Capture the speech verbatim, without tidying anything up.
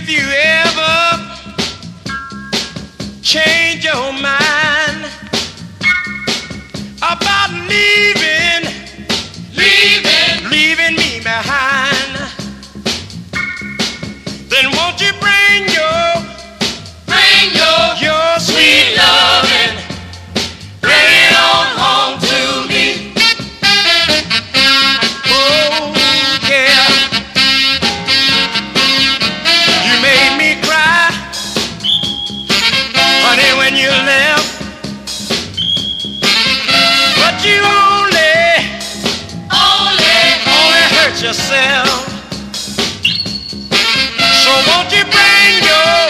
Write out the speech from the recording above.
if you ever change your mind about leaving, leaving, leaving me behind, then won't you bring your, bring your, your sweet loving, bring it on home to me. Oh yeah, you made me cry, honey, when you left, but you only, only, only hurt yourself. So won't you bring your